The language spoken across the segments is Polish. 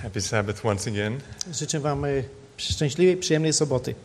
Happy Sabbath once again. Życzę wam szczęśliwej, przyjemnej soboty.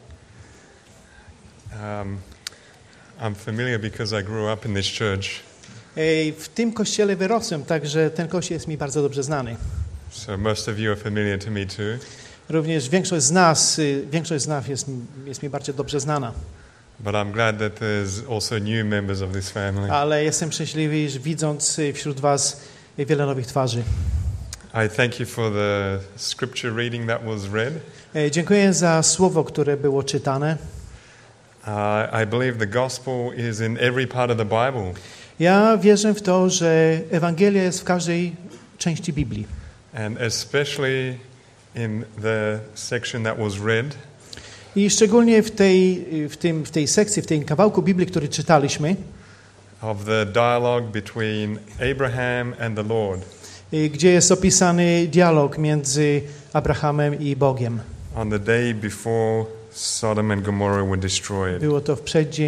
I'm familiar because I grew up in this church. W tym kościele wyrosłem, także ten kościół jest mi bardzo dobrze znany. So most of you are familiar to me too. Również większość z nas jest mi bardzo dobrze znana. But I'm glad that there's also new members of this family. Ale jestem szczęśliwy, że widząc wśród was wiele nowych twarzy. I thank you for the scripture reading that was read. Dziękuję za słowo, które było czytane. I believe the gospel is in every part of the Bible. Ja wierzę w to, że Ewangelia jest w każdej części Biblii. And especially in the section that was read. I szczególnie w tej sekcji, w tym kawałku Biblii, który czytaliśmy. Of the dialogue between Abraham and the Lord. Gdzie jest opisany dialog między Abrahamem i Bogiem. On the day before Sodom and Gomorrah were destroyed. Było to w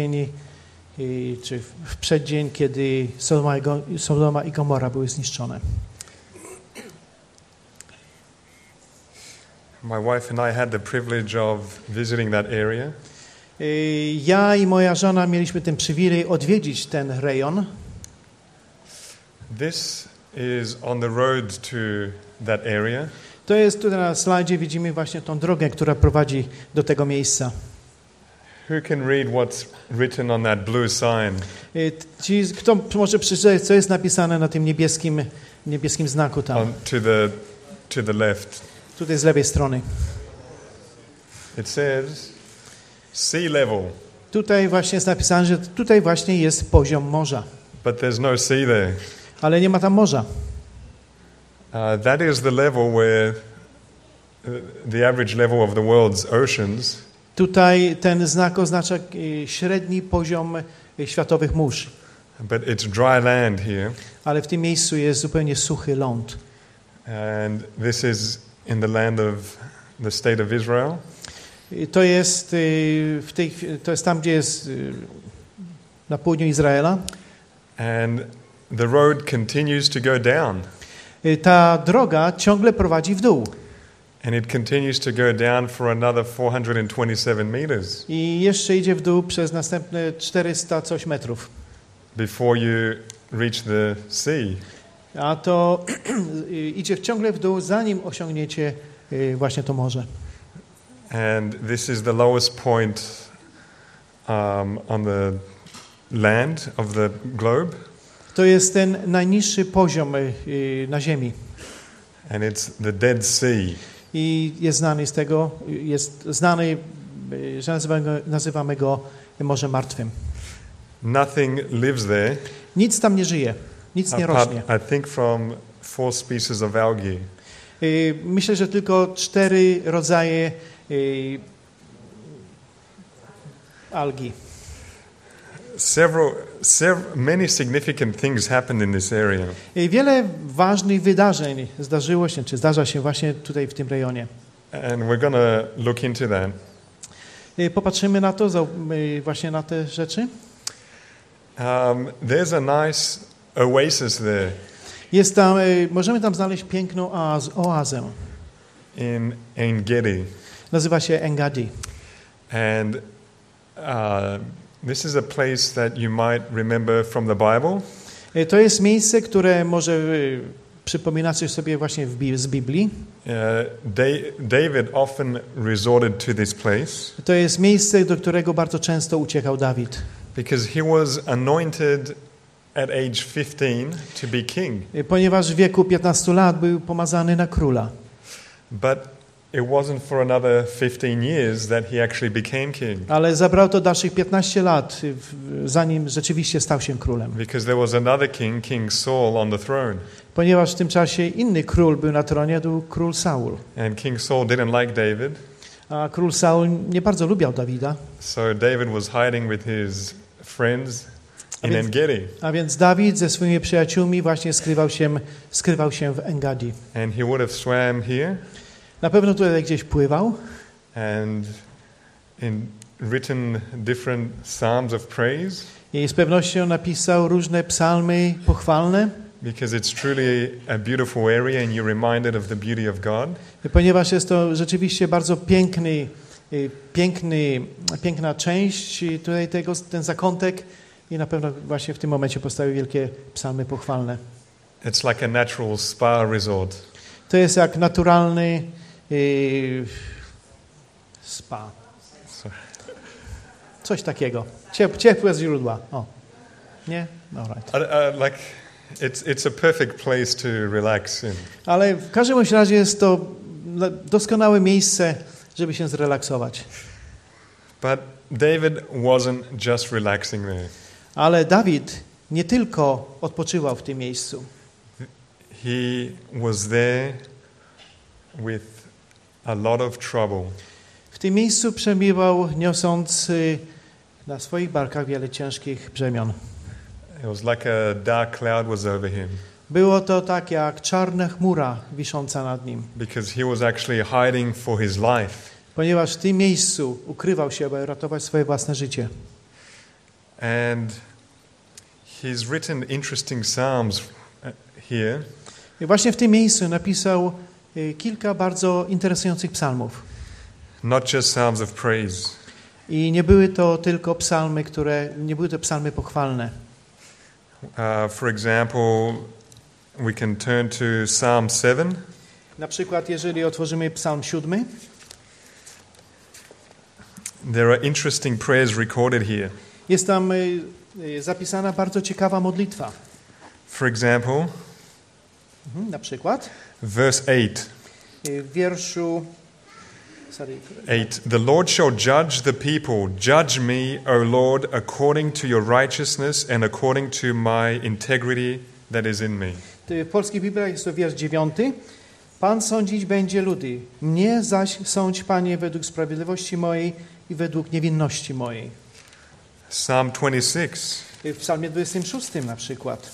przeddzień, kiedy Sodoma i Gomora były zniszczone. My wife and I had the privilege of visiting that area. Ja i moja żona mieliśmy ten przywilej odwiedzić ten rejon. This is on the road to that area. To jest tutaj na slajdzie, widzimy właśnie tą drogę, która prowadzi do tego miejsca. Who can read what's written on that blue sign? Kto może przeczytać, co jest napisane na tym niebieskim znaku tam? To the left. Tutaj z lewej strony. It says sea level. Tutaj właśnie jest napisane, że tutaj właśnie jest poziom morza. But there's no sea there. Ale nie ma tam morza. That is the level where the average level of the world's oceans. Tutaj ten znak oznacza średni poziom światowych mórz. But it's dry land here. Ale w tym miejscu jest zupełnie suchy ląd. And this is in the land of the state of Israel. To jest tam, gdzie jest na południu Izraela. And the road continues to go down. Ta droga ciągle prowadzi w dół. And it continues to go down for another 427 meters. I jeszcze idzie w dół przez następne 400 coś metrów. Before you reach the sea. A to idzie ciągle w dół, zanim osiągniecie właśnie to morze. And this is the lowest point on the land of the globe. To jest ten najniższy poziom na ziemi. And it's the Dead Sea. I jest znany, że nazywamy go Morzem Martwym. Nothing lives there. Nic tam nie żyje, nic nie rośnie. I think from 4 species of algae. Myślę, że tylko 4 rodzaje algi. Many significant things happened in this area. Wiele ważnych wydarzeń zdarza się właśnie tutaj w tym rejonie. And we're going to look into that. Popatrzymy na to, właśnie na te rzeczy. There's a nice oasis there. Jest tam, możemy tam znaleźć piękną oazę. In En-Gedi. Nazywa się En-Gedi. And this is a place that you might remember from the Bible. To jest miejsce, które może przypominacie sobie właśnie z Biblii. David often resorted to this place. To jest miejsce, do którego bardzo często uciekał Dawid. Because he was anointed at age 15 to be king. Ponieważ w wieku 15 lat był pomazany na króla. But it wasn't for another 15 years that he actually became king. Ale zabrało to dalszych 15 lat, zanim rzeczywiście stał się królem. Because there was another king, King Saul, on the throne. Ponieważ w tym czasie inny król był na tronie, to był król Saul. And King Saul didn't like David. A król Saul nie bardzo lubiał Dawida. So David was hiding with his friends in En-Gedi. A więc Dawid ze swoimi przyjaciółmi właśnie skrywał się w En-Gedi. And he would have swam here. Na pewno tutaj gdzieś pływał. And written different psalms of praise. I z pewnością napisał różne psalmy pochwalne. because it's truly a beautiful area and you're reminded of the beauty of God. Ponieważ jest to rzeczywiście bardzo piękna część tutaj ten zakątek i na pewno właśnie w tym momencie powstały wielkie psalmy pochwalne. It's like a natural spa resort. To jest jak naturalny spa. Coś takiego. Ciepłe źródła. O. Nie? All right. Like it's a perfect place to relax in. Ale w każdym razie jest to doskonałe miejsce, żeby się zrelaksować. But David wasn't just relaxing there. Ale Dawid nie tylko odpoczywał w tym miejscu. He was there with a lot of trouble. W tym miejscu przebywał, niosąc na swoich barkach wiele ciężkich brzemion. It was like a dark cloud was over him. Było to tak jak czarna chmura wisząca nad nim. Because he was actually hiding for his life. Ponieważ w tym miejscu ukrywał się, aby ratować swoje własne życie. And he's written interesting psalms here. I właśnie w tym miejscu napisał kilka bardzo interesujących psalmów. Not just psalms of praise. I nie były to tylko psalmy, nie były to psalmy pochwalne. For example, we can turn to Psalm 7. Na przykład, jeżeli otworzymy Psalm 7, there are interesting prayers recorded here. jest tam zapisana bardzo ciekawa modlitwa. For example, Na przykład verse 8. W wierszu 8. The Lord shall judge the people. Judge me, O Lord, according to your righteousness and according to my integrity that is in me. W polskiej Biblii jest to wiersz 9. Pan sądzić będzie ludy. Mnie zaś sądź, Panie, według sprawiedliwości mojej i według niewinności mojej. Psalm 26. W Psalmie 26 na przykład.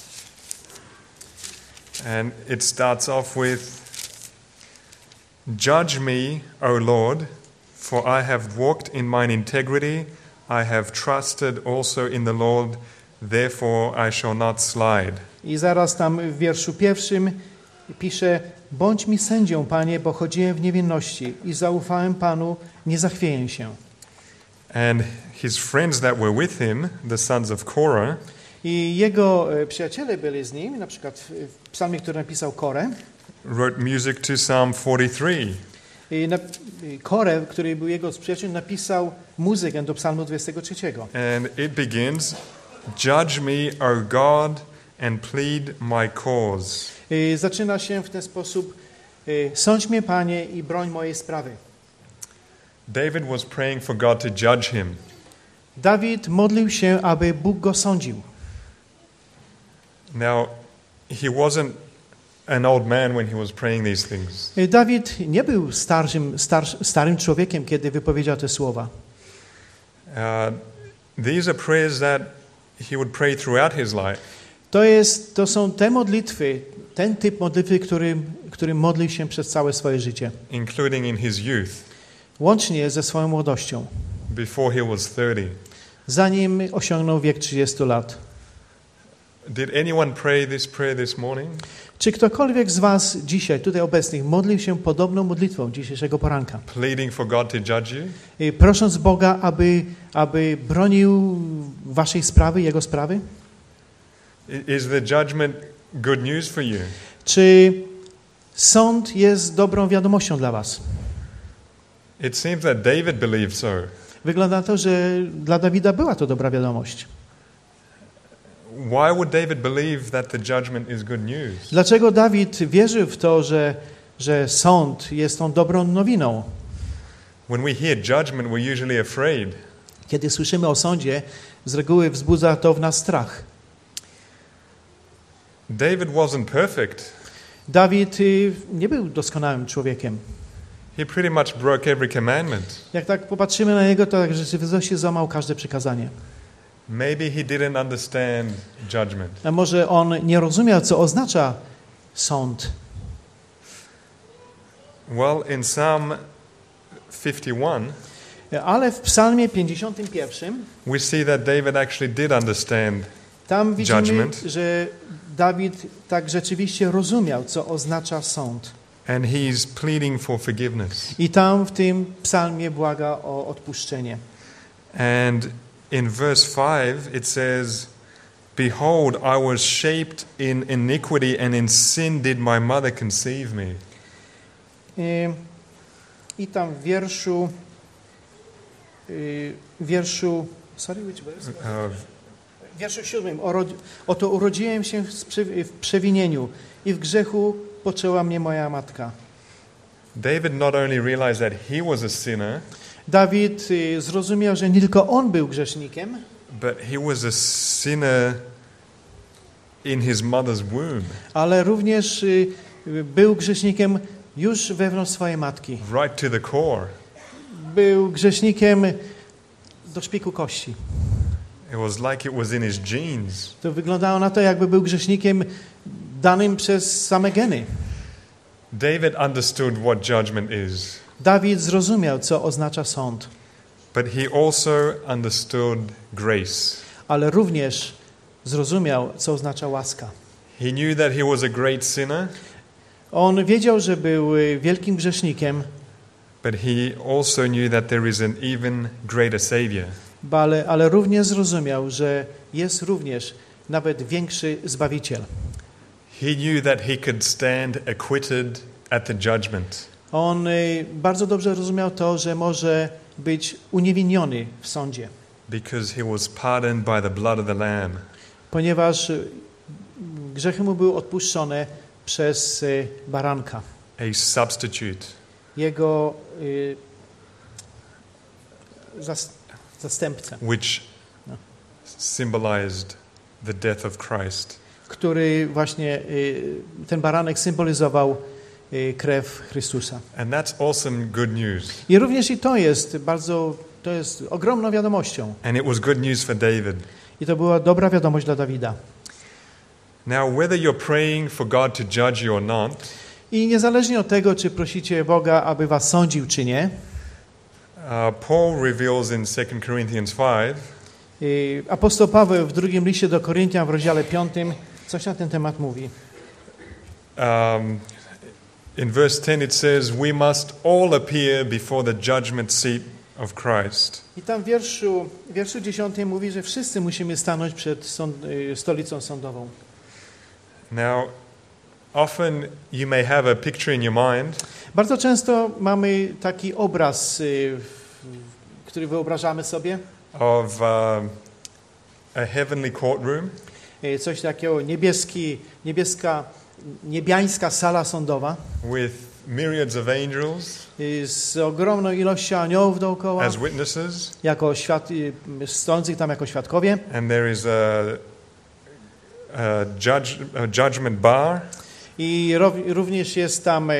And it starts off with, Judge me, O Lord, for I have walked in mine integrity. I have trusted also in the Lord, therefore I shall not slide. I zaraz tam w wierszu 1 pisze: Bądź mi sędzią, Panie, bo chodziłem w niewinności i zaufałem Panu, nie zachwieję się. And his friends that were with him, the sons of Korah, I jego przyjaciele byli z nim, na przykład w psalmie, który napisał Korę. wrote music to Psalm 43. Korę, który był jego przyjacielem, napisał muzykę do psalmu 23. And it begins, Judge me, O God, and plead my cause. Zaczyna się w ten sposób: Sądź mnie, Panie, i broń mojej sprawy. David was praying for God to judge him. Dawid modlił się, aby Bóg go sądził. Now, he wasn't an old man when he was praying these things. Dawid nie był starym człowiekiem, kiedy wypowiedział te słowa. These are prayers that he would pray throughout his life. To są te modlitwy, ten typ modlitwy, który modlił się przez całe swoje życie. Including in his youth. Łącznie ze swoją młodością. Before he was 30. Zanim osiągnął wiek 30 lat. Did anyone pray this prayer this morning? Czy ktokolwiek z was dzisiaj, tutaj obecnych, modlił się podobną modlitwą dzisiejszego poranka? Pleading for God to judge you? Prosząc Boga, aby bronił waszej sprawy, Jego sprawy? Is the judgment good news for you? Czy sąd jest dobrą wiadomością dla was? It seems that David believed so. Wygląda na to, że dla Dawida była to dobra wiadomość. Why would David believe that the judgment is good news? Dlaczego Dawid wierzył w to, że sąd jest tą dobrą nowiną? When we hear judgment, we're usually afraid. Kiedy słyszymy o sądzie, z reguły wzbudza to w nas strach. David wasn't perfect. Dawid nie był doskonałym człowiekiem. He pretty much broke every commandment. Jak tak popatrzymy na niego, to w rzeczywistości złamał każde przykazanie. Maybe he didn't understand judgment. A może on nie rozumiał, co oznacza sąd. Well, in Psalm 51, ale w Psalmie 51 we see that David actually did understand tam widzimy, judgment. że Dawid tak rzeczywiście rozumiał, co oznacza sąd. And he's pleading for forgiveness. I tam w tym psalmie błaga o odpuszczenie. And in verse 5 it says, "Behold, I was shaped in iniquity, and in sin did my mother conceive me." I tam w wierszu 7, oto urodziłem się w przewinieniu i w grzechu poczęła mnie moja matka. David not only realized that he was a sinner, Dawid zrozumiał, że nie tylko on był grzesznikiem, but he was a sinner in his mother's womb. ale również był grzesznikiem już wewnątrz swojej matki. Right to the core. Był grzesznikiem do szpiku kości. It was like it was in his genes. To wyglądało na to, jakby był grzesznikiem danym przez same geny. David understood what judgment is. Dawid zrozumiał, co oznacza sąd, But he also understood grace. ale również zrozumiał, co oznacza łaska. He knew that he was a great sinner, On wiedział, że był wielkim grzesznikiem, but he also knew that there is an even greater Savior. ale również zrozumiał, że jest również nawet większy Zbawiciel. He knew that he could stand acquitted at the judgment. On bardzo dobrze rozumiał to, że może być uniewinniony w sądzie, Because he was pardoned by the blood of the Lamb. ponieważ grzechy mu były odpuszczone przez baranka. A substitute. Jego zastępcę, Which symbolized the death of Christ. który właśnie ten baranek symbolizował krew Chrystusa. And that's awesome good news. I również i to jest ogromną wiadomością. And it was good news for David. I to była dobra wiadomość dla Dawida. Now, whether you're praying for God to judge you or not, I niezależnie od tego, czy prosicie Boga, aby was sądził, czy nie, Paul reveals in 2 Corinthians 5 apostoł Paweł w drugim liście do Koryntian w rozdziale 5 coś na ten temat mówi. in verse 10 it says, "We must all appear before the judgment seat of Christ." I tam w wierszu 10 mówi, że wszyscy musimy stanąć przed stolicą sądową. Now, often you may have a picture in your mind Bardzo często mamy taki obraz, który wyobrażamy sobie, of a heavenly courtroom coś takiego niebiańska sala sądowa with myriads of angels z ogromną ilością aniołów dookoła, as witnesses, jako stojących tam jako świadkowie. and there is a judgment bar, I również jest tam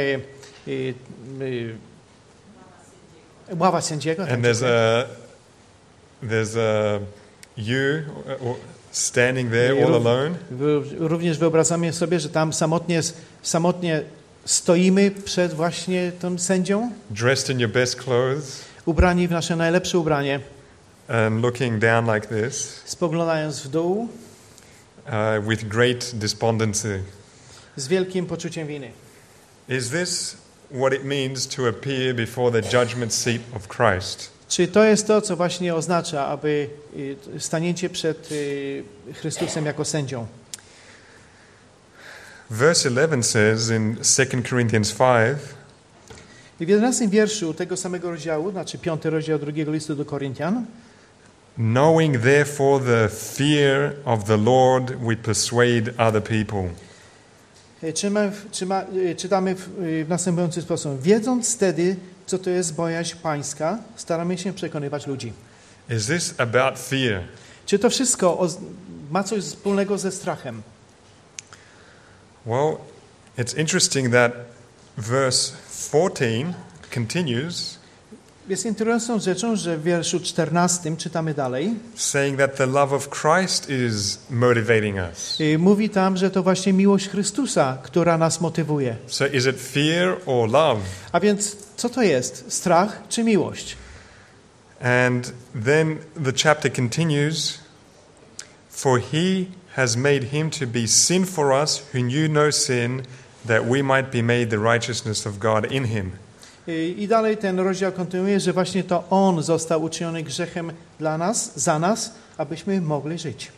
ława sędziego. and there's you standing there all alone, Również wyobrażamy sobie, że tam samotnie stoimy przed właśnie tym sędzią, dressed in your best clothes ubrani w nasze najlepsze ubranie, and looking down like this spoglądając w dół with great despondency. z wielkim poczuciem winy. Is this what it means to appear before the judgment seat of Christ? Czy to jest to, co właśnie oznacza, aby staniecie przed Chrystusem jako sędzią? Verse 11 says in 2 Corinthians 5, I w 11 wierszu tego samego rozdziału, znaczy 5 rozdział drugiego listu do Koryntian, "Knowing therefore the fear of the Lord, we persuade other people." czytamy w następujący sposób. Wiedząc wtedy, co to jest bojaźń pańska, staramy się przekonywać ludzi. Is this about fear? Czy to wszystko ma coś wspólnego ze strachem? Well, it's interesting that verse 14 continues Jest interesującą rzeczą, że w wierszu 14 czytamy dalej. saying that the love of Christ is motivating us. Mówi tam, że to właśnie miłość Chrystusa, która nas motywuje. So is it fear or love? A więc co to jest? Strach czy miłość? And then the chapter continues, "For he has made him to be sin for us who knew no sin, that we might be made the righteousness of God in him. I dalej ten rozdział kontynuuje, że właśnie to On został uczyniony grzechem dla nas, za nas, abyśmy mogli żyć.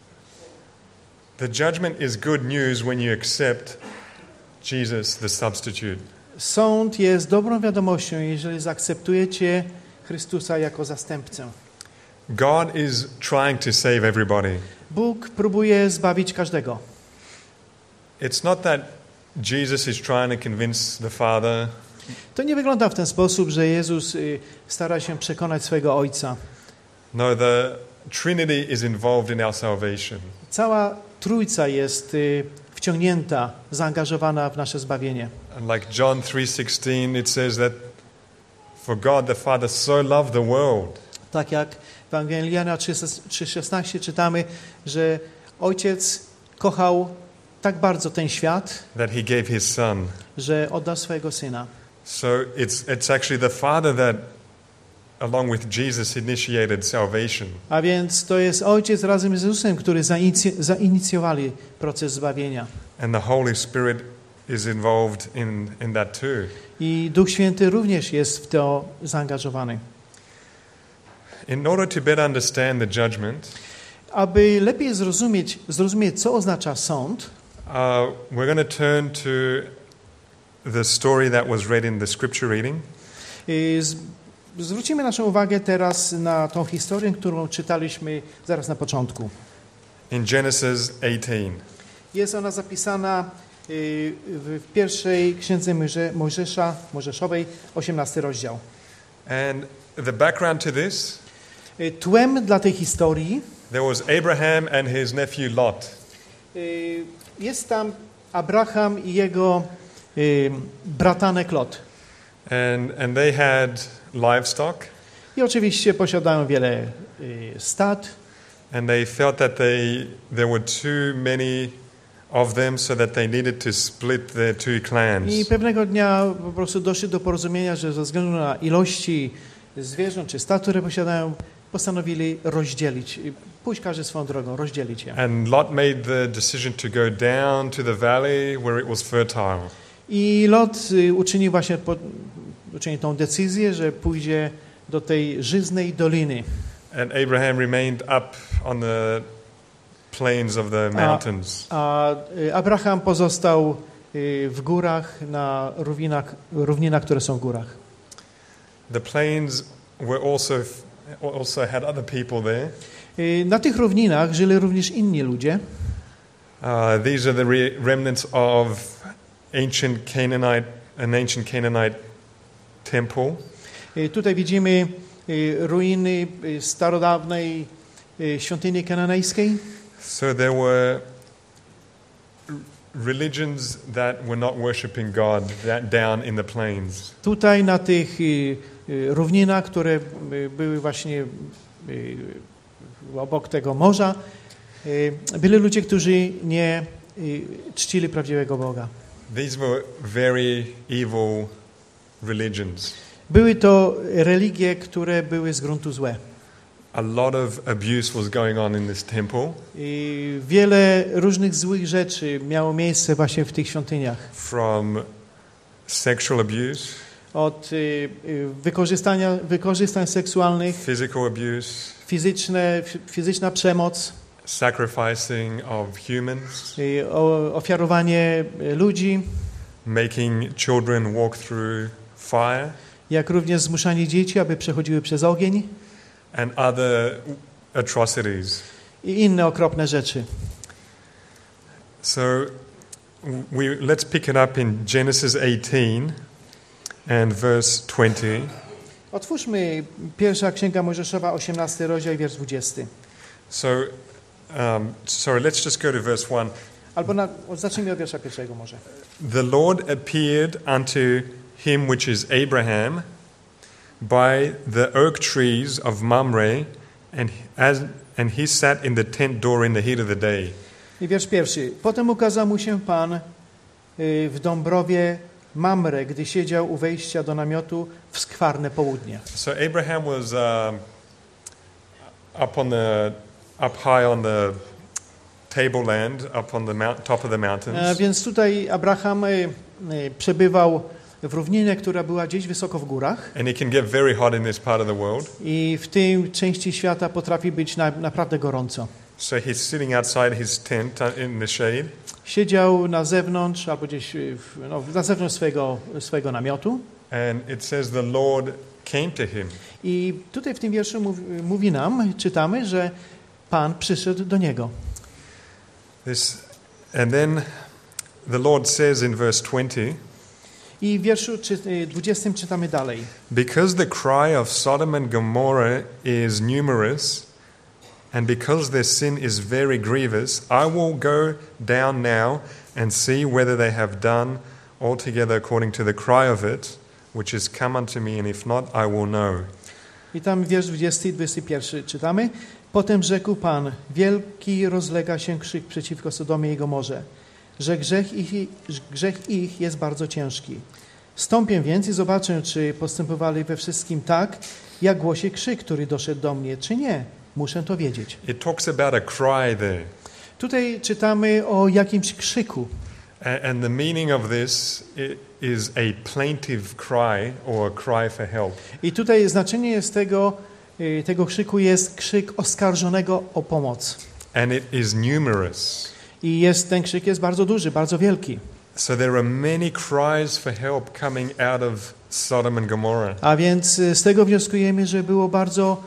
The judgment is good news when you accept Jesus, the substitute. Sąd jest dobrą wiadomością, jeżeli zaakceptujecie Chrystusa jako zastępcę. God is trying to save everybody. Bóg próbuje zbawić każdego. It's not that Jesus is trying to convince the Father. To nie wygląda w ten sposób, że Jezus stara się przekonać swojego Ojca. No, the Trinity is involved in our salvation. Cała Trójca jest wciągnięta, zaangażowana w nasze zbawienie. And like John 3:16, it says that for God the Father so loved the world. Tak jak w Ewangelii Jana 3:16 czytamy, że Ojciec kochał tak bardzo ten świat, That he gave his son. że oddał swojego Syna. So it's actually the Father that, along with Jesus, initiated salvation. A więc to jest Ojciec razem z Jezusem, który zainicjowali proces zbawienia. And the Holy Spirit is involved in that too. I Duch Święty również jest w to zaangażowany. In order to better understand the judgment, Aby lepiej zrozumieć, co oznacza sąd, we're going to turn to the story that was read in the scripture reading. Zwrócimy naszą uwagę teraz na tą historię, którą czytaliśmy zaraz na początku. In Genesis 18. Jest ona zapisana w pierwszej księdze Mojżeszowej, 18 rozdział. And the background to this, Tłem dla tej historii there was Abraham and his nephew Lot. jest tam Abraham i jego bratanek Lot. And they had livestock. I oczywiście posiadają wiele stad. And they felt that there were too many of them, so that they needed to split their two clans. I pewnego dnia po prostu doszli do porozumienia, że ze względu na ilości zwierząt czy stad, które posiadają, postanowili rozdzielić, pójść każdy swoją drogą, rozdzielić je. And Lot made the decision to go down to the valley where it was fertile. I Lot uczynił tą decyzję, że pójdzie do tej żyznej doliny. And Abraham remained up on the plains of the mountains. A Abraham pozostał w górach, na równinach, które są w górach. The plains were also had other people there. Na tych równinach żyli również inni ludzie. These are the remnants of an ancient Canaanite temple. Tutaj widzimy ruiny starodawnej świątyni kananejskiej. So there were religions that were not worshiping God down in the plains. Tutaj na tych równinach, które były właśnie obok tego morza, byli ludzie, którzy nie czcili prawdziwego Boga. These were very evil religions. Były to religie, które były z gruntu złe. A lot of abuse was going on in this temple. I wiele różnych złych rzeczy miało miejsce właśnie w tych świątyniach. From sexual abuse, od wykorzystań seksualnych, physical abuse, fizyczna przemoc, sacrificing of humans, ofiarowanie ludzi, making children walk through fire, jak również zmuszanie dzieci, aby przechodziły przez ogień, and other atrocities. I inne okropne rzeczy. So let's pick it up in Genesis 18 and verse 20. Otwórzmy pierwsza księga Mojżeszowa, 18 rozdział, wiersz 20. So, let's just go to verse 1. Albo zacznijmy od wiersza pierwszego może. The Lord appeared unto him which is Abraham by the oak trees of Mamre, and he sat in the tent door in the heat of the day. I wiersz pierwszy. Potem ukazał mu się Pan w Dąbrowie Mamre, gdy siedział u wejścia do namiotu w skwarne południe. So Abraham was up high on the tableland up on the top of the mountains. Więc tutaj Abraham przebywał w równinie, która była gdzieś wysoko w górach. And it can get very hot in this part of the world. I w tej części świata potrafi być naprawdę gorąco. So he's sitting outside his tent in the shade. Siedział na zewnątrz, albo gdzieś na zewnątrz swojego namiotu. And it says the Lord came to him. I tutaj w tym wierszu czytamy, że Pan przyszedł do niego. And then the Lord says in verse 20, I w wierszu 20 czytamy dalej. because the cry of Sodom and Gomorrah is numerous, and because their sin is very grievous, I will go down now and see whether they have done altogether according to the cry of it, which is come unto me, and if not, I will know. I tam wiersz 20 i 21 czytamy. Potem rzekł Pan, wielki rozlega się krzyk przeciwko Sodomie i Gomorze, że grzech ich jest bardzo ciężki. Wstąpię więc i zobaczę, czy postępowali we wszystkim tak, jak głosi krzyk, który doszedł do mnie, czy nie. Muszę to wiedzieć. It talks about a cry there. Tutaj czytamy o jakimś krzyku. And the meaning of this is a plaintive cry or a cry for help. I tutaj znaczenie jest tego krzyku jest krzyk oskarżonego o pomoc. And it is numerous. I ten krzyk jest bardzo duży, bardzo wielki. So there are many cries for help coming out of Sodom and Gomorrah. A więc z tego wnioskujemy, że było bardzo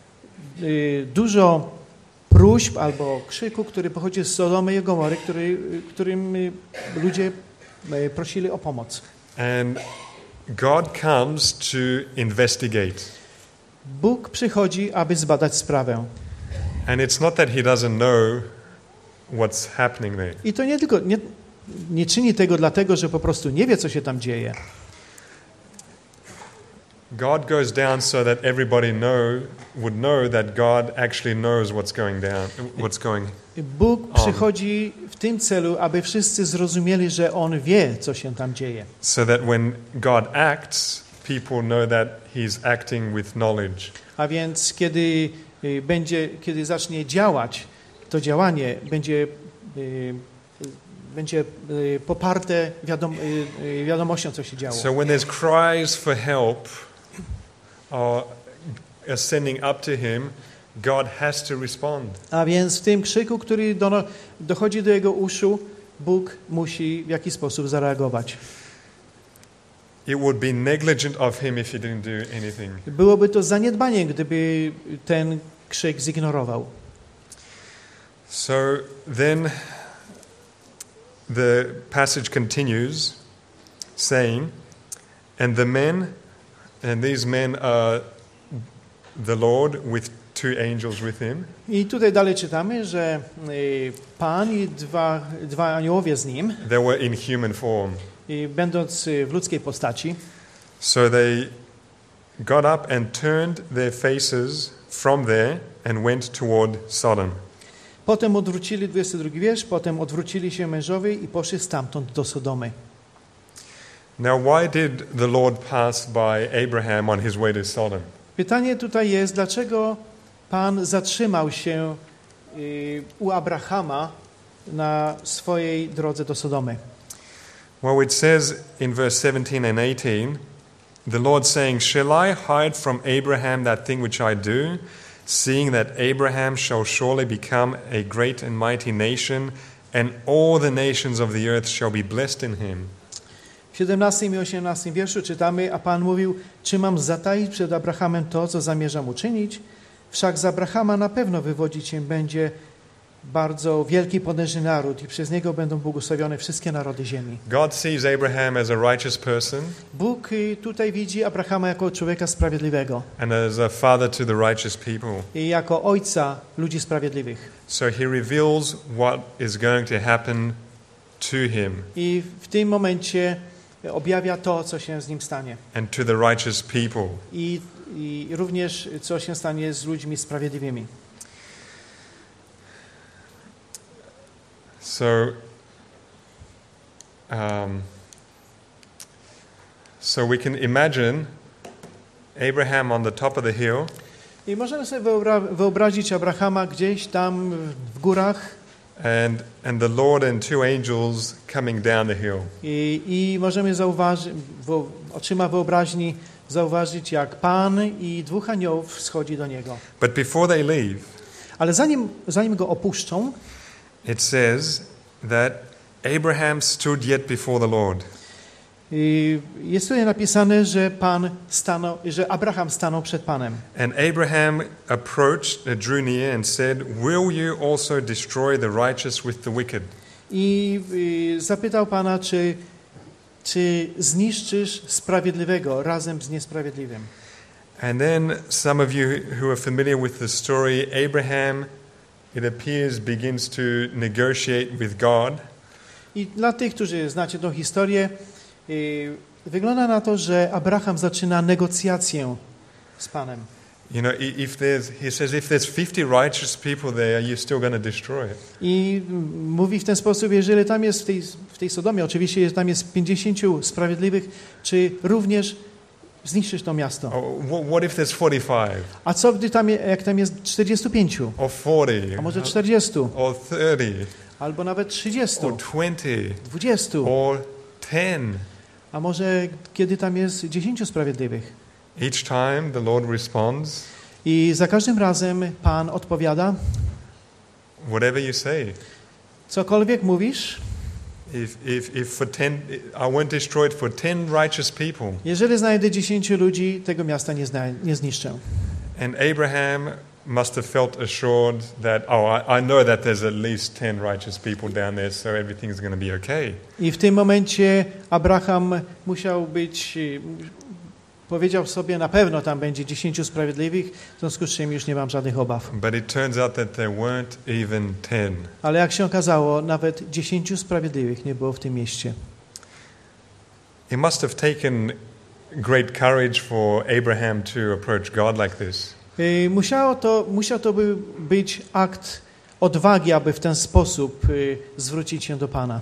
dużo próśb albo krzyku, który pochodzi z Sodomy i Gomory, którym ludzie prosili o pomoc. And God comes to investigate. Bóg przychodzi, aby zbadać sprawę. And it's not that he doesn't know what's happening there. I to nie czyni tego dlatego, że po prostu nie wie, co się tam dzieje. God goes down so that everybody would know that God actually knows what's going. Bóg przychodzi w tym celu, aby wszyscy zrozumieli, że On wie, co się tam dzieje. So that when God acts, people know that he's acting with knowledge. A więc kiedy zacznie działać, to działanie będzie poparte wiadomością, co się działo. So when there's cries for help ascending up to him, God has to respond. A więc w tym krzyku, który dochodzi do jego uszu, Bóg musi w jakiś sposób zareagować. It would be negligent of him if he didn't do anything. Byłoby to zaniedbanie, gdyby ten krzyk zignorował. So then the passage continues saying, and these men are the Lord with two angels with him. I tutaj dalej czytamy, że Pan i dwa aniołowie z nim, They were in human form. i będąc w ludzkiej postaci, So they got up and turned their faces from there and went toward Sodom. potem odwrócili, 22 wiersz, potem odwrócili się mężowie i poszli stamtąd do Sodomy. Now why did the Lord pass by Abraham on his way to Sodom? Pytanie tutaj jest, dlaczego Pan zatrzymał się u Abrahama na swojej drodze do Sodomy? Well, it says in verse 17 and 18, the Lord saying, shall I hide from Abraham that thing which I do, seeing that Abraham shall surely become a great and mighty nation, and all the nations of the earth shall be blessed in him. W 17 i 18 wierszu czytamy, a Pan mówił, czy mam zataić przed Abrahamem to, co zamierzam uczynić? Wszak z Abrahama na pewno wywodzić się będzie bardzo wielki, potężny naród i przez niego będą błogosławione wszystkie narody ziemi. God sees Abraham as a righteous person Bóg tutaj widzi Abrahama jako człowieka sprawiedliwego and as a father to the righteous people. i jako ojca ludzi sprawiedliwych. So he reveals what is going to happen to him I w tym momencie objawia to, co się z nim stanie. and to the righteous people. I również, co się stanie z ludźmi sprawiedliwymi. So we can imagine Abraham on the top of the hill. I możemy sobie wyobrazić Abrahama gdzieś tam w górach. and the Lord and two angels coming down the hill. I możemy zauważyć, oczyma wyobraźni zauważyć, jak Pan i dwóch aniołów schodzi do niego. But before they leave, Ale zanim go opuszczą, it says that Abraham stood yet before the Lord. jest tutaj napisane, że Abraham stanął przed Panem. And Abraham approached, drew near and said, "Will you also destroy the righteous with the wicked?" I zapytał Pana, czy zniszczysz sprawiedliwego razem z niesprawiedliwym. And then some of you who are familiar with the story, Abraham, it appears, begins to negotiate with God. I dla tych, którzy znacie tą historię, wygląda na to, że Abraham zaczyna negocjację z Panem. You know, he says, if there's 50 righteous people there, you're still going to destroy it. I mówi w ten sposób, jeżeli tam jest w tej Sodomie, oczywiście tam jest 50 sprawiedliwych, czy również zniszczysz to miasto? What if there's 45? A co gdy jak tam jest 45? Or 40? A może 40? Or 30? Albo nawet 30? Or 20? 20? Or 10? A może kiedy tam jest 10 sprawiedliwych? Each time the Lord responds, I za każdym razem Pan odpowiada, whatever you say. Cokolwiek mówisz, if for 10, I won't destroy it for 10 righteous people. Jeżeli znajdę 10 ludzi, tego miasta nie zniszczę. And Abraham must have felt assured that, I know that there's at least 10 righteous people down there, so everything's going to be okay. I w tym momencie Abraham powiedział sobie, na pewno tam będzie 10 sprawiedliwych, w związku z czym już nie mam żadnych obaw. But it turns out that there weren't even 10. Ale jak się okazało, nawet 10 sprawiedliwych nie było w tym mieście. It must have taken great courage for Abraham to approach God like this. Musiał to być akt odwagi, aby w ten sposób zwrócić się do Pana.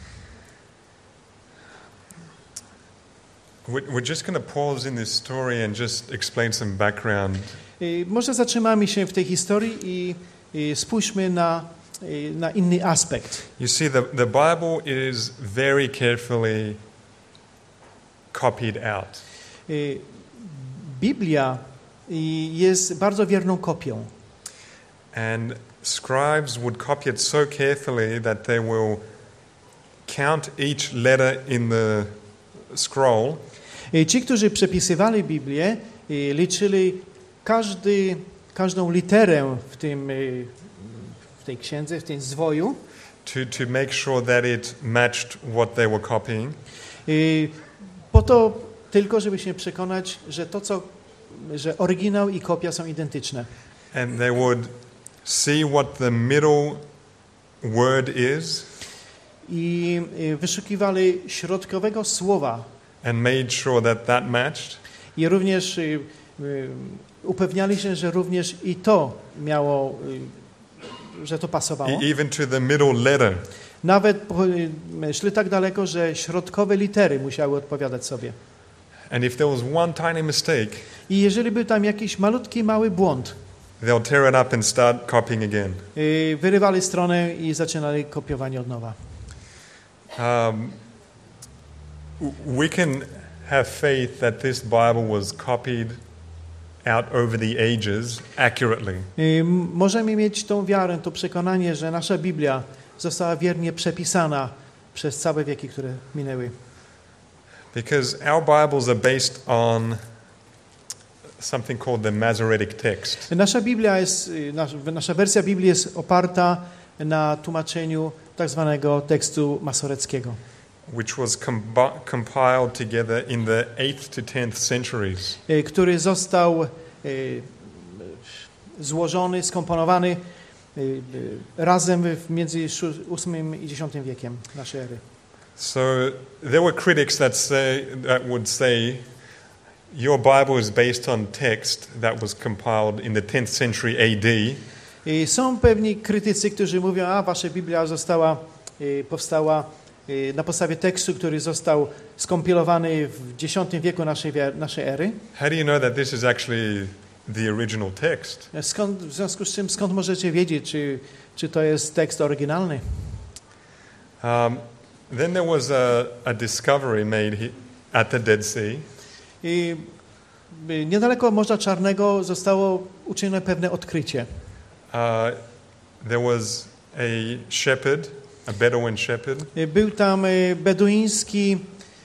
We're just going to pause in this story and just explain some background. Może zatrzymamy się w tej historii i spójrzmy na inny aspekt. You see, the Bible is very carefully copied out. Biblia jest bardzo wierną kopią. And scribes would copy it so carefully that they will count each letter in the scroll. Ci, którzy przepisywali Biblię, liczyli każdą literę w tej księdze, w tym zwoju, To make sure that it matched what they were copying. Po to tylko, żeby się przekonać, że oryginał i kopia są identyczne. And they would see what the middle word is. I wyszukiwali środkowego słowa. And made sure that matched. I również upewniali się, że również i to miało, że to pasowało. Even to the middle letter. Nawet szli tak daleko, że środkowe litery musiały odpowiadać sobie. And if there was one tiny mistake, I jeżeli był tam jakiś malutki, mały błąd, they'll tear it up and start copying again. Wyrywali stronę i zaczynali kopiowanie od nowa. We can have faith that this Bible was copied out over the ages accurately. Możemy mieć tą wiarę, to przekonanie, że nasza Biblia została wiernie przepisana przez całe wieki, które minęły. Because our Bibles are based on something called the Masoretic text. Nasza wersja Biblii jest oparta na tłumaczeniu tak zwanego tekstu masoreckiego, which was compiled together in the 8th to 10th centuries. Który został złożony, skomponowany razem między VIII i X wiekiem naszej ery. So there were critics that would say your Bible is based on text that was compiled in the 10th century AD. I są pewni krytycy, którzy mówią, wasza Biblia powstała na podstawie tekstu, który został skompilowany w X wieku naszej ery. How do you know that this is actually the original text. W związku z czym, skąd możecie wiedzieć, czy to jest tekst oryginalny? Then there was a discovery made at the Dead Sea. I niedaleko Morza Czarnego zostało uczynione pewne odkrycie. There was a shepherd, a Bedouin shepherd. Był tam beduiński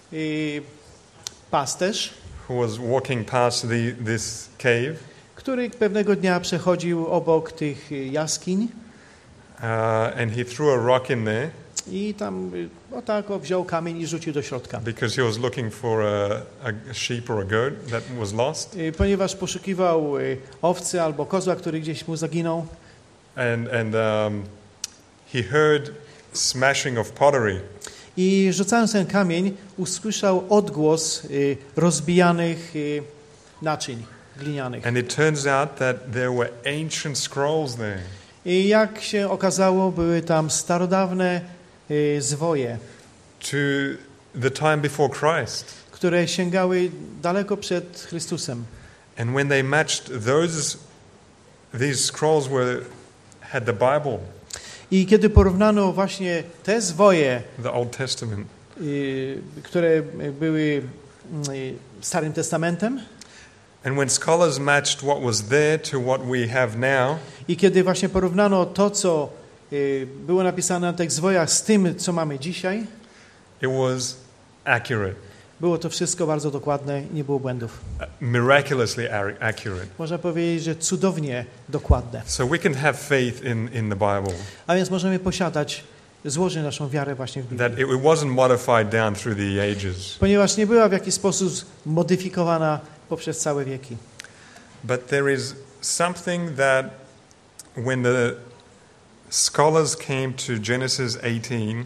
pasterz, Who was walking past this cave, który pewnego dnia przechodził obok tych jaskiń and he threw a rock in there i tam wziął kamień i rzucił do środka. because he was looking for a sheep or a goat that was lost. Ponieważ poszukiwał owcy albo kozła, który gdzieś mu zaginął. And he heard smashing of pottery. I rzucając ten kamień, usłyszał odgłos rozbijanych naczyń glinianych. And it turns out that there were ancient scrolls there. I jak się okazało, były tam starodawne zwoje, To the time before Christ. które sięgały daleko przed Chrystusem. And when they matched these scrolls had the Bible, I kiedy porównano właśnie te zwoje, the Old Testament, które były Starym Testamentem, and when scholars matched what was there to what we have now, i kiedy właśnie porównano to, co było napisane na tych zwojach z tym, co mamy dzisiaj, it was accurate, było to wszystko bardzo dokładne i nie było błędów. miraculously accurate. Można powiedzieć, że cudownie dokładne. So we can have faith in the Bible, A więc możemy złożyć naszą wiarę właśnie w Biblię. that it wasn't modified down through the ages. Ponieważ nie była w jakiś sposób modyfikowana poprzez całe wieki. But there is something that when the scholars came to Genesis 18,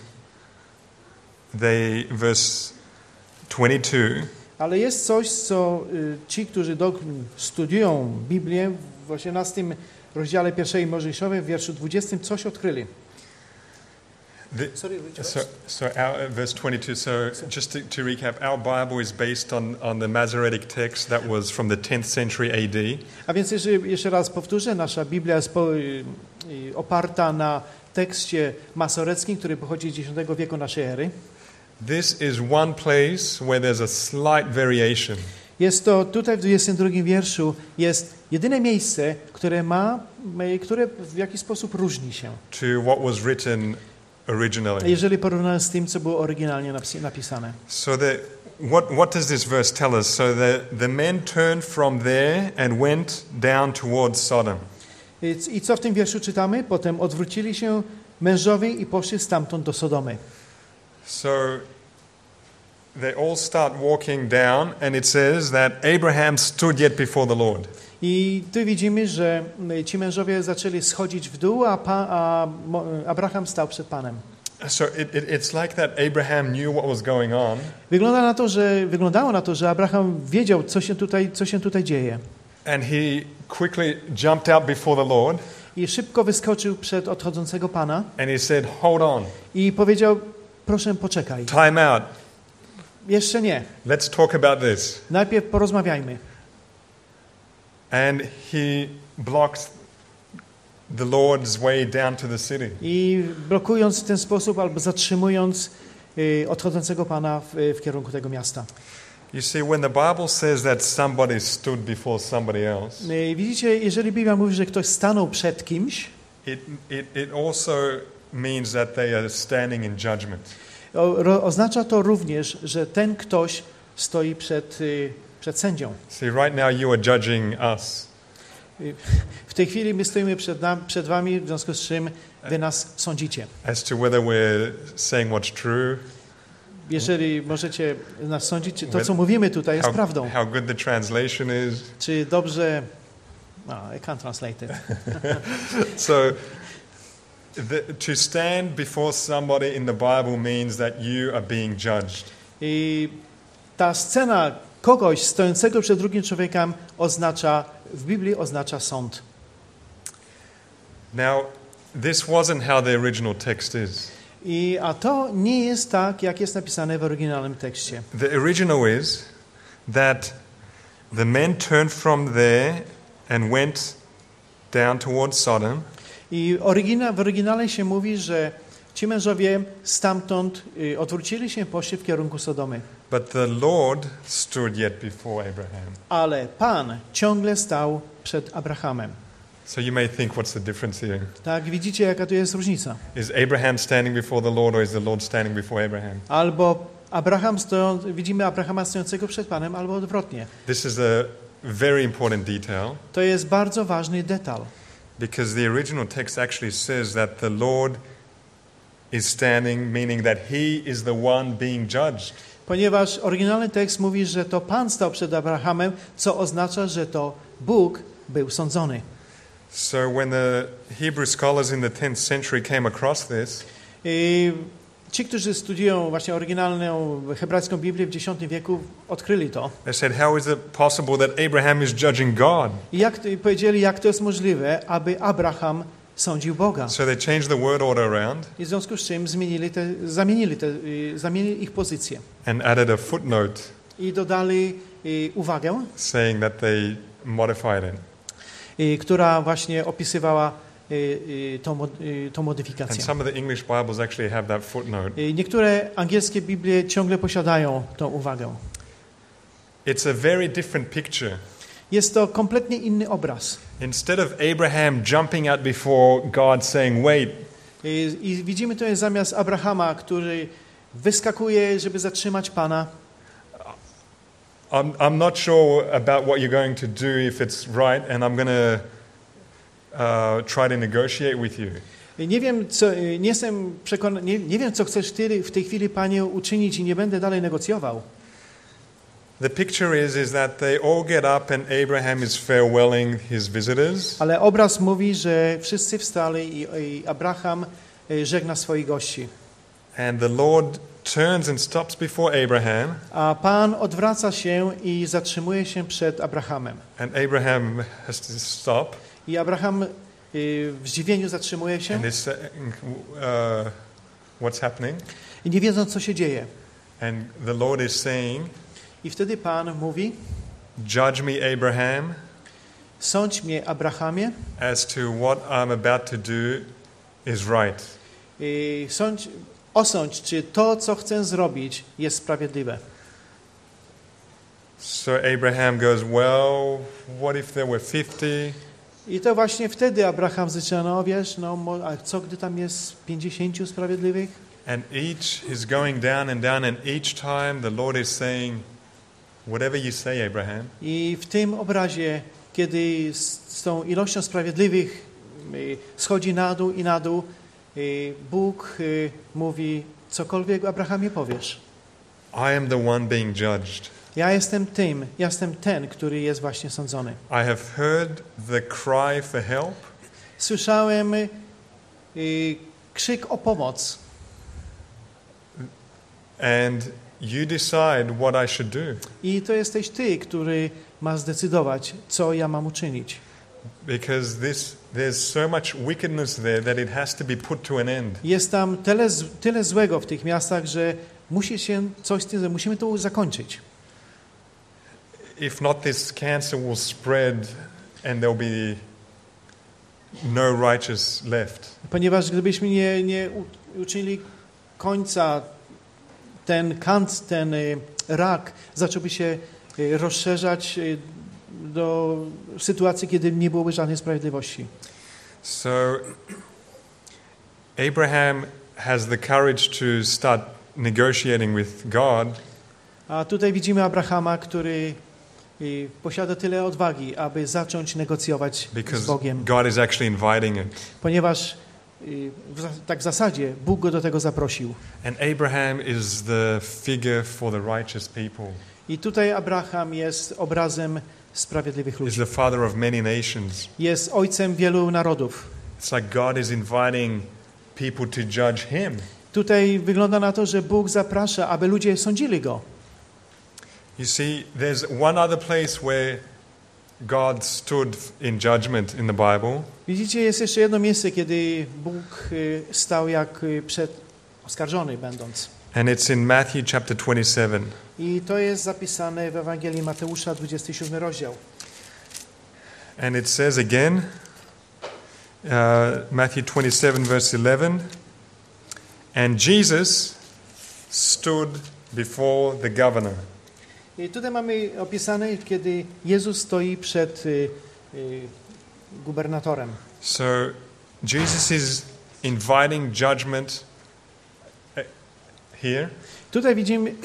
verse 22, Ale jest coś, co ci, którzy studiują Biblię, w 18 rozdziale 1 Mojżeszowej, w wierszu 20, coś odkryli. Verse 22. So just to recap, our Bible is based on the Masoretic text that was from the 10th century AD. A więc jeszcze raz powtórzę, nasza Biblia jest oparta na tekście masoreckim, który pochodzi z X wieku naszej ery. This is one place where there's a slight variation. Jest to tutaj w 22 wierszu jest jedyne miejsce, które w jakiś sposób różni się. To what was written originally. Jeżeli porównamy z tym, co było oryginalnie napisane. So what does this verse tell us? So the men turned from there and went down towards Sodom. I co w tym wierszu czytamy? Potem odwrócili się mężowie i poszli stamtąd do Sodomy. So they all start walking down, and it says that Abraham stood yet before the Lord. I tu widzimy, że ci mężowie zaczęli schodzić w dół, a Abraham stał przed Panem. So it's like that Abraham knew what was going on. Wyglądało na to, że Abraham wiedział, co się tutaj dzieje. And he quickly jumped out before the Lord. I szybko wyskoczył przed odchodzącego Pana. And he said, "Hold on. I powiedział: proszę, poczekaj. Time out. Jeszcze nie. Let's talk about this." Najpierw porozmawiajmy. And he blocked the Lord's way down to the city. I blokując w ten sposób albo zatrzymując odchodzącego Pana w kierunku tego miasta. You see, when the Bible says that somebody stood before somebody else, Widzicie, jeżeli Biblia mówi, że ktoś stanął przed kimś, it also means that they are standing in judgment. Oznacza to również, że ten ktoś stoi przed sędzią. See, right now you are judging us. W tej chwili my stoimy przed wami, w związku z czym wy nas sądzicie. As to whether we're saying what's true. Jeżeli możecie nas sądzić, czy to, co mówimy tutaj, jest prawdą. How good the translation is. Czy dobrze... I can't translate it. So, to stand before somebody in the Bible means that you are being judged. I ta scena kogoś stojącego przed drugim człowiekiem w Biblii oznacza sąd. Now, this wasn't how the original text is. A to nie jest tak, jak jest napisane w oryginalnym tekście. The original is that the men turned from there and went down towards Sodom. I w oryginale się mówi, że ci mężowie stamtąd odwrócili się, poszli w kierunku Sodomy. But the Lord stood yet before Abraham. Ale Pan ciągle stał przed Abrahamem. So you may think, what's the difference here? Tak, widzicie, jaka tu jest różnica. Is Abraham standing before the Lord, or is the Lord standing before Abraham? Albo widzimy Abrahama stojącego przed Panem, albo odwrotnie. This is a very important detail, To jest bardzo ważny detal, because the original text actually says that the Lord is standing, meaning that He is the one being judged. ponieważ oryginalny tekst mówi, że to Pan stał przed Abrahamem, co oznacza, że to Bóg był sądzony. So when the Hebrew scholars in the 10th century came across this, I ci, którzy studiują właśnie oryginalną hebrajską Biblię w X wieku, odkryli to. they said, how is it possible that Abraham is judging God? I powiedzieli, jak to jest możliwe, aby Abraham sądził Boga. So they changed the word order around I w związku z czym zamienili ich pozycję. and added a footnote I dodali uwagę, saying that they modified it. która właśnie opisywała tą And modyfikację. some of the English Bibles actually have that footnote. Niektóre angielskie Biblie ciągle posiadają tą uwagę. It's a very different picture. Jest to kompletnie inny obraz. Instead of Abraham jumping out before God saying, wait, I widzimy to jest zamiast Abrahama, który wyskakuje, żeby zatrzymać Pana. I'm not sure about what you're going to do, if it's right, and I'm going to try to negotiate with you. Nie wiem, nie wiem, co chcesz Ty w tej chwili, Panie, uczynić i nie będę dalej negocjował. The picture is that they all get up and Abraham is farewelling his visitors. Ale obraz mówi, że wszyscy wstali i Abraham żegna swoich gości. And the Lord turns and stops before Abraham. A Pan odwraca się i zatrzymuje się przed Abrahamem. And Abraham has to stop. I Abraham w zdziwieniu zatrzymuje się And is saying, what's happening? i nie wiedząc, co się dzieje. And the Lord is saying, I wtedy Pan mówi: judge me, Abraham, sądź mnie, Abrahamie, as to what I'm about to do is right. i osądź, czy to, co chcę zrobić, jest sprawiedliwe. So Abraham goes, well, what if there were 50? I to właśnie wtedy Abraham zaczyna, no wiesz, a co gdy tam jest 50 sprawiedliwych? And each is going down, and each time the Lord is saying, whatever you say, Abraham, I w tym obrazie, kiedy z tą ilością sprawiedliwych schodzi na dół, Bóg mówi, cokolwiek Abrahamie powiesz. I am the one being judged. Ja jestem ten, który jest właśnie sądzony. I have heard the cry for help, Słyszałem krzyk o pomoc and you decide what I should do. i to jesteś ty, który ma zdecydować, co ja mam uczynić. Because there's so much wickedness there that it has to be put to an end. Jest tam tyle złego w tych miastach, że musi się coś z tym, musimy to zakończyć. If not, this cancer will spread and there'll be no righteous left. Ponieważ gdybyśmy nie uczynili końca, ten rak zacząłby się rozszerzać do sytuacji, kiedy nie byłoby żadnej sprawiedliwości. So Abraham has the courage to start negotiating with God. A tutaj widzimy Abrahama, który posiada tyle odwagi, aby zacząć negocjować z Because Bogiem. God is actually inviting it. Ponieważ tak w zasadzie Bóg go do tego zaprosił. And Abraham is the figure for the righteous people. I tutaj Abraham jest obrazem sprawiedliwych He's ludzi. the father of many nations. Jest ojcem wielu narodów. It's like God is inviting people to judge him. Tutaj wygląda na to, że Bóg zaprasza, aby ludzie sądzili go. You see, there's one other place where God stood in judgment in the Bible. Widzicie, jest jeszcze jedno miejsce, kiedy Bóg stał jak oskarżony będąc. And it's in Matthew chapter 27. I to jest zapisane w Ewangelii Mateusza, 27 rozdział. And it says again, Matthew 27, verse 11, and Jesus stood before the governor. I tutaj mamy opisane, kiedy Jezus stoi przed gubernatorem. So Jesus is inviting judgment here. Tutaj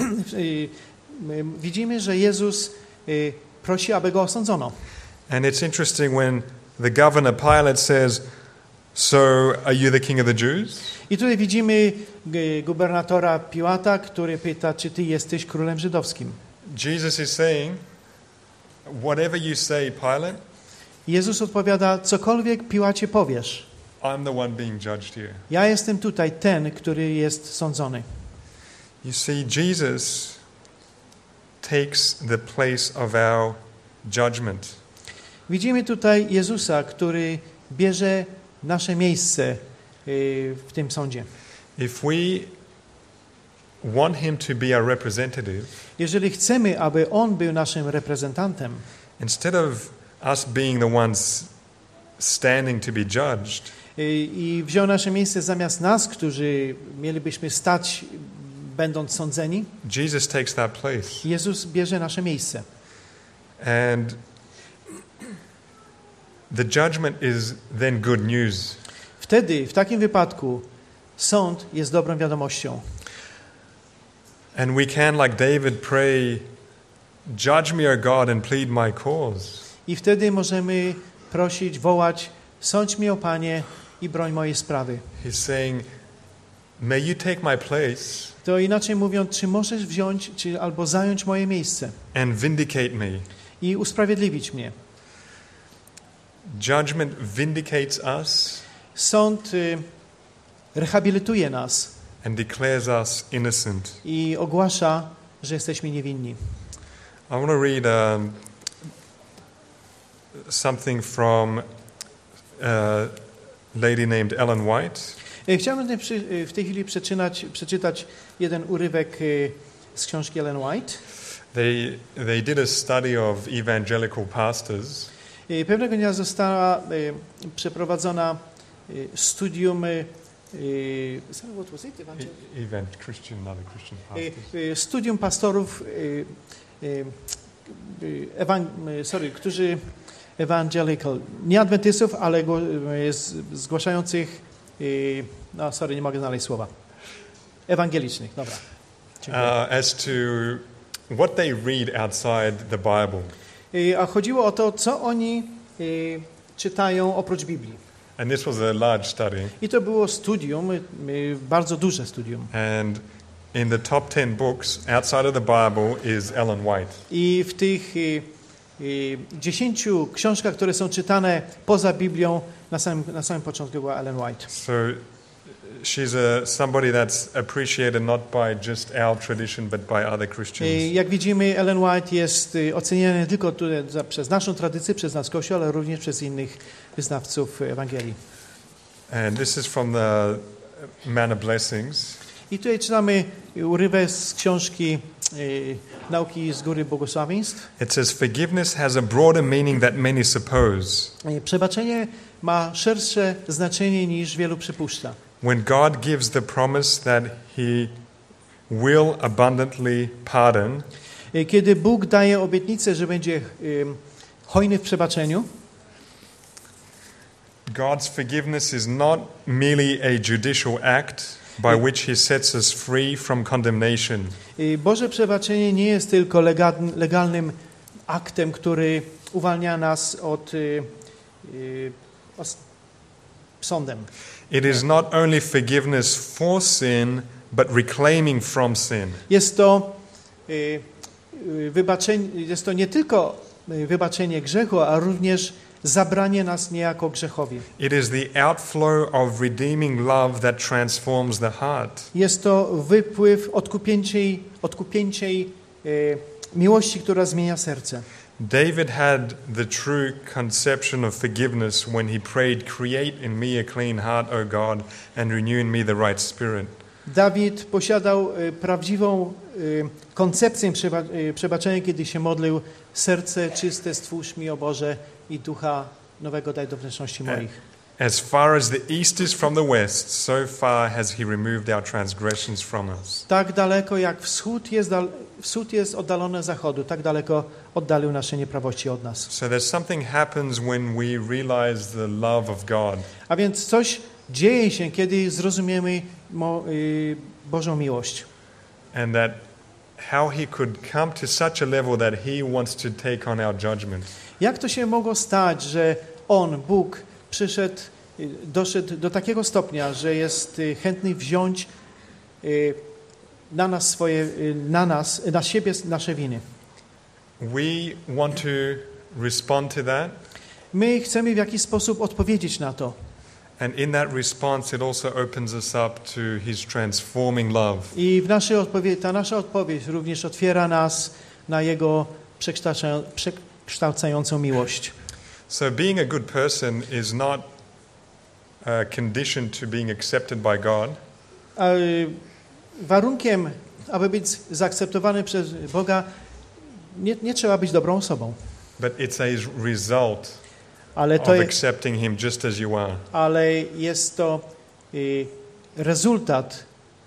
widzimy, że Jezus prosi, aby go osądzono. And it's interesting when the governor Pilate says, "So are you the king of the Jews?" I tutaj widzimy gubernatora Piłata, który pyta, czy ty jesteś królem żydowskim. Jesus is saying, "Whatever you say, Pilate, Jezus odpowiada, cokolwiek Piłacie powiesz. I'm the one being judged here." Ja jestem tutaj ten, który jest sądzony. You see, Jesus takes the place of our judgment. Widzimy tutaj Jezusa, który bierze nasze miejsce w tym sądzie. If we want him to be our representative, Jeżeli chcemy, aby On był naszym reprezentantem, instead of us being the ones standing to be judged, i wziął nasze miejsce zamiast nas, którzy mielibyśmy stać, będąc sądzeni, Jesus takes that place. Jezus bierze nasze miejsce. And the judgment is then good news. Wtedy, w takim wypadku, sąd jest dobrą wiadomością. And we can, like David, pray, "Judge me, O God, and plead my cause." I wtedy możemy prosić, wołać, sądź mnie, o Panie, i broń mojej sprawy. He's saying, "May you take my place To inaczej mówiąc, czy możesz wziąć, albo zająć moje miejsce and vindicate me." i usprawiedliwić mnie. Judgment vindicates us Sąd rehabilituje nas and declares us innocent. i ogłasza, że jesteśmy niewinni. I want to read something from a lady named Ellen White. Chciałbym w tej chwili przeczytać jeden urywek z książki Ellen White. They did a study of evangelical pastors. Pewnego dnia została przeprowadzona studium what was it? Christian pastors. Studium pastorów którzy evangelical, nie adwentystów, ale zgłaszających nie mogę znaleźć słowa. Ewangelicznych, dobra. As to what they read outside the Bible. A chodziło o to, co oni czytają oprócz Biblii. And this was a large study. I to było studium, bardzo duże studium. And in the top 10 books outside of the Bible is Ellen White. I w tych 10 książkach, które są czytane poza Biblią, na samym początku była Ellen White. So she's somebody that's appreciated not by just our tradition but by other Christians. Jak widzimy, Ellen White jest oceniany nie tylko przez naszą tradycję, przez nasz Kościół, ale również przez innych wyznawców Ewangelii. And this is from the Man of Blessings. I tutaj czytamy urywek z książki Nauki z Góry Błogosławieństw. It says, "Forgiveness has a broader meaning than many suppose. Przebaczenie ma szersze znaczenie niż wielu przypuszcza. When God gives the promise that He will abundantly pardon, Kiedy Bóg daje obietnicę, że będzie hojny w przebaczeniu, God's forgiveness is not merely a judicial act by which He sets us free from condemnation. Boże przebaczenie nie jest tylko legalnym aktem, który uwalnia nas od sądem. It is not only forgiveness for sin, but reclaiming from sin. Jest to wybaczenie, jest to nie tylko wybaczenie grzechu, a również zabranie nas niejako grzechowi. It is the outflow of redeeming love that transforms the heart. Jest to wypływ odkupieńczej miłości, która zmienia serce. David had the true conception of forgiveness when he prayed, "Create in me a clean heart, O God, and renew in me the right spirit." Dawid posiadał prawdziwą koncepcję przebaczenia, kiedy się modlił: serce czyste stwórz mi, o Boże, i ducha nowego daj do wnętrzności moich. As far as the east is from the west, so far has he removed our transgressions from us. Tak daleko jak wschód jest oddalony od zachodu, tak daleko oddalił nasze nieprawości od nas. So there's something happens when we realize the love of God. A więc coś dzieje się, kiedy zrozumiemy Bożą miłość. And that how he could come to such a level that he wants to take on our judgment. Jak to się mogło stać, że On, Bóg, doszedł do takiego stopnia, że jest chętny wziąć na siebie nasze winy? We want to respond to that. My chcemy w jakiś sposób odpowiedzieć na to. And in that response it also opens us up to his transforming love. I ta nasza odpowiedź również otwiera nas na Jego przekształcającą miłość. So being a good person is not a condition to being accepted by God. Warunkiem, aby być zaakceptowany przez Boga, nie trzeba być dobrą osobą. But it's a result of accepting him just as you are. Ale jest to rezultat,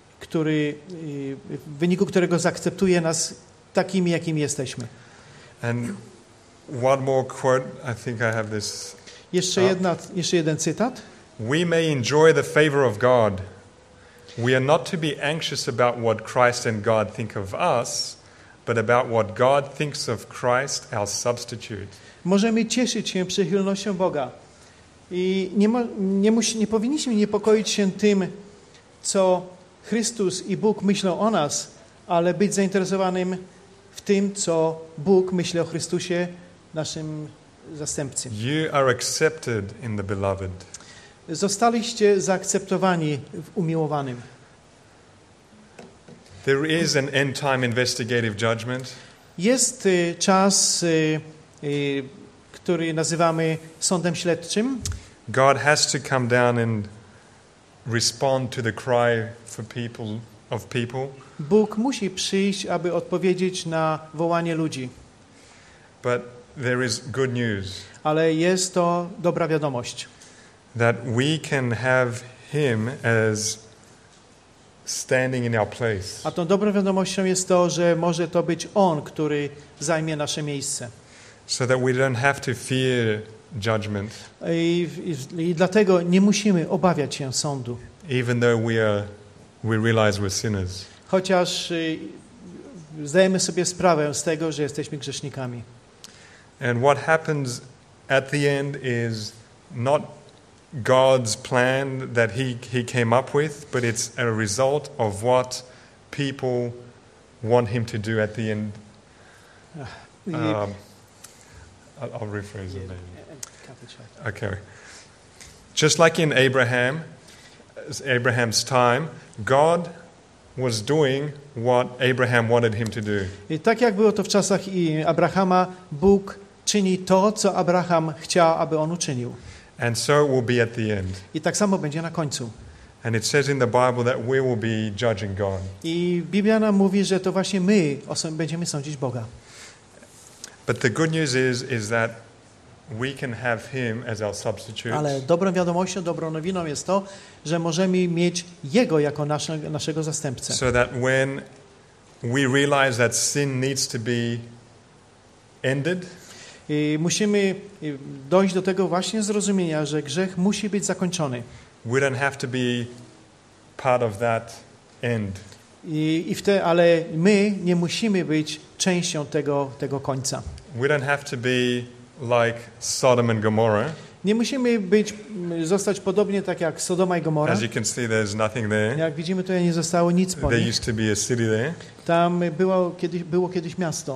w wyniku którego zaakceptuje nas takimi, jakimi jesteśmy. And one more quote, I think I have this. Jeszcze jeden cytat. We may enjoy the favor of God. We are not to be anxious about what Christ and God think of us, but about what God thinks of Christ, our substitute. Możemy cieszyć się przychylnością Boga. I nie powinniśmy niepokoić się tym, co Chrystus i Bóg myślą o nas, ale być zainteresowanym w tym, co Bóg myśli o Chrystusie, naszym zastępcy. You are accepted in the beloved. Zostaliście zaakceptowani w umiłowanym. There is an end time investigative judgment. Jest czas, który nazywamy sądem śledczym. God has to come down and respond to the cry of people. Bóg musi przyjść, aby odpowiedzieć na wołanie ludzi. But there is good news. Ale jest to dobra wiadomość. That we can have him as standing in our place. A tą dobrą wiadomością jest to, że może to być On, który zajmie nasze miejsce. So that we don't have to fear judgment. I dlatego nie musimy obawiać się sądu. Even though we realize we're sinners. Chociaż zdajemy sobie sprawę z tego, że jesteśmy grzesznikami. And what happens at the end is not God's plan that he came up with, but it's a result of what people want him to do at the end. I'll rephrase it maybe. Okay. Just like in Abraham's time, God was doing what Abraham wanted him to do. I tak jak było to w czasach Abrahama, Bóg czyni to, co Abraham chciał, aby on uczynił. And so it will be at the end. I tak samo będzie na końcu. And it says in the Bible that we will be judging God. I Biblia nam mówi, że to właśnie my będziemy sądzić Boga. But the good news is that we can have him as our substitute. Ale dobrą wiadomością, dobrą nowiną jest to, że możemy mieć Jego jako naszego zastępcę. So that when we realize that sin needs to be ended, i musimy dojść do tego właśnie zrozumienia, że grzech musi być zakończony. We don't have to be part of that end. Ale my nie musimy być częścią tego końca. We don't have to be like Sodom and Gomorrah. Nie musimy zostać podobnie tak jak Sodoma i Gomora. As you can see, there's nothing there. Jak widzimy, tutaj nie zostało nic po nich. There used to be a city there. Tam było kiedyś miasto.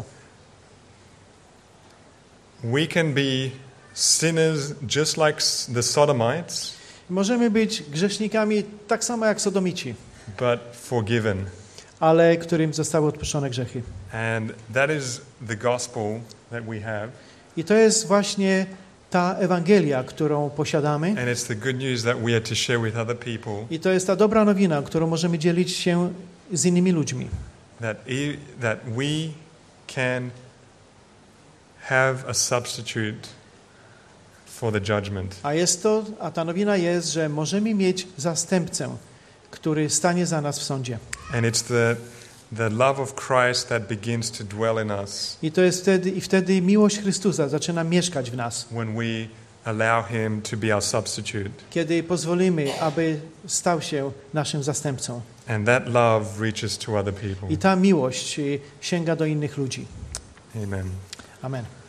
We can be sinners just like the Sodomites. Możemy być grzesznikami tak samo jak Sodomici. But forgiven. Ale którym zostały odpuszczone grzechy. And that is the gospel that we have. I to jest właśnie ta Ewangelia, którą posiadamy, and it's the good news that we are to share with other people, i to jest ta dobra nowina, którą możemy dzielić się z innymi ludźmi. that we can have a substitute for the judgment. A ta nowina jest, że możemy mieć zastępcę, który stanie za nas w sądzie. And it's the love of Christ that begins to dwell in us I to jest wtedy miłość Chrystusa zaczyna mieszkać w nas, when we allow Him to be our substitute. kiedy pozwolimy, aby stał się naszym zastępcą. And that love reaches to other people. I ta miłość sięga do innych ludzi. Amen. Amen.